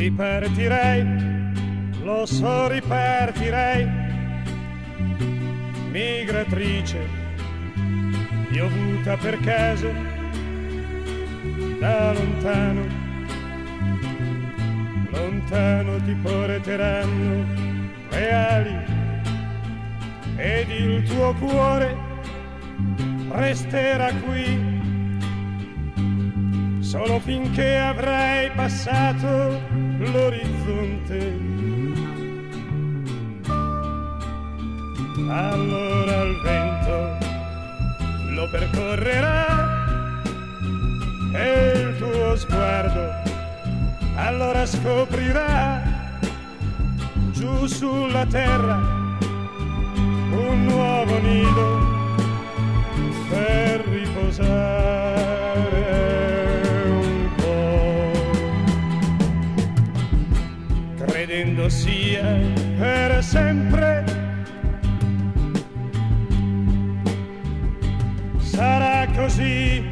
Ripartirei, lo so, ripartirei, migratrice, piovuta per caso da lontano, lontano ti porteranno le ali ed il tuo cuore resterà qui solo finché avrai passato l'orizzonte. Allora il vento lo percorrerà e il tuo sguardo allora scoprirà giù sulla terra un nuovo nido per riposare un po', credendo sia per sempre. Sarà così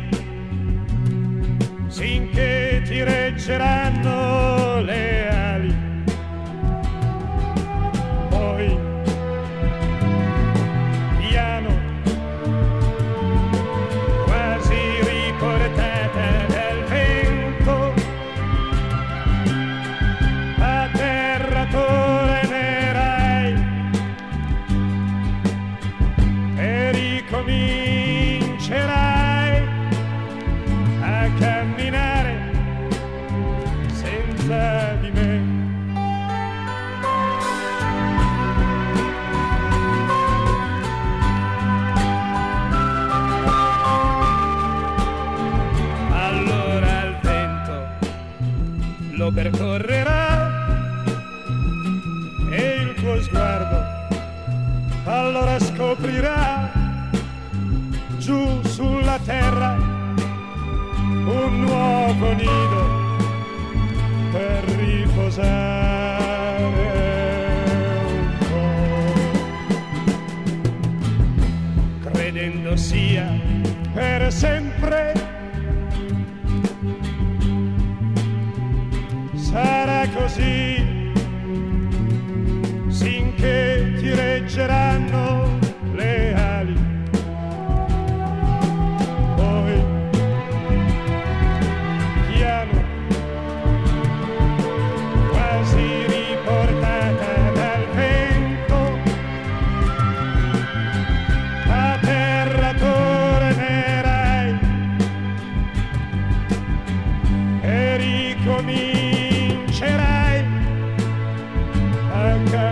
finché ti reggeranno le ali, poi piano, quasi riportata dal vento, a terra tornerai e ricomincerai a camminare senza di me. Allora il vento lo percorrerà e il tuo sguardo allora scoprirà giù sulla terra un nuovo nido per riposare un po', credendo sia per sempre. Sarà così finché ti reggeranno le ali, poi piano, quasi riportata dal vento, a terra tornerai e ricomincerai a